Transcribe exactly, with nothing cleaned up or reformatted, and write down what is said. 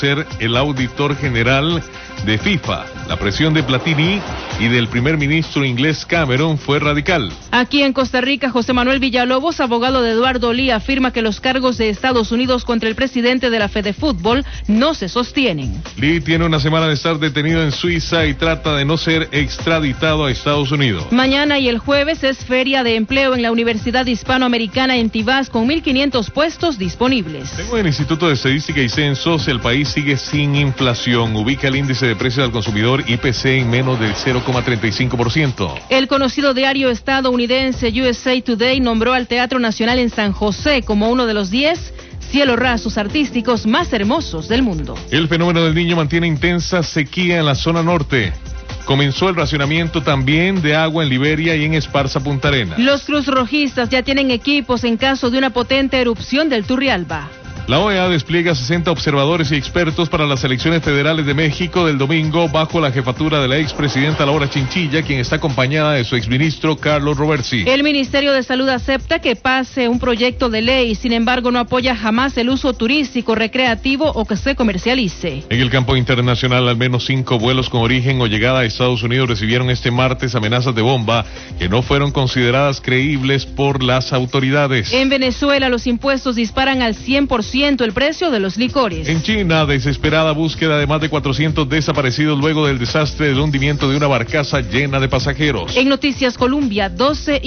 ser el auditor general de FIFA. La presión de Platini y del primer ministro inglés Cameron fue radical. Aquí en Costa Rica, José Manuel Villalobos, abogado de Eduardo Lee, afirma que los cargos de Estados Unidos contra el presidente de la Fedefútbol no se sostienen. Lee tiene una semana de estar detenido en Suiza y trata de no ser extraditado a Estados Unidos. Mañana y el jueves es feria de empleo en la Universidad Hispanoamericana en Tibás con mil quinientos puestos disponibles. Según el Instituto de Estadística y Censos, el país sigue sin inflación. Ubica el índice de precios al consumidor I P C en menos del cero coma treinta y cinco por ciento. El conocido diario estadounidense U S A Today nombró al Teatro Nacional en San José como uno de los diez cielos rasos artísticos más hermosos del mundo. El fenómeno del Niño mantiene intensa sequía en la zona norte. Comenzó el racionamiento también de agua en Liberia y en Esparza, Punta Arenas. Los cruzrojistas ya tienen equipos en caso de una potente erupción del Turrialba. La O E A despliega sesenta observadores y expertos para las elecciones federales de México del domingo bajo la jefatura de la expresidenta Laura Chinchilla, quien está acompañada de su exministro Carlos Roversi. El Ministerio de Salud acepta que pase un proyecto de ley, sin embargo no apoya jamás el uso turístico, recreativo o que se comercialice. En el campo internacional, al menos cinco vuelos con origen o llegada a Estados Unidos recibieron este martes amenazas de bomba que no fueron consideradas creíbles por las autoridades. En Venezuela los impuestos disparan al cien por ciento el precio de los licores. En China, desesperada búsqueda de más de cuatrocientos desaparecidos luego del desastre del hundimiento de una barcaza llena de pasajeros. En Noticias Colombia, doce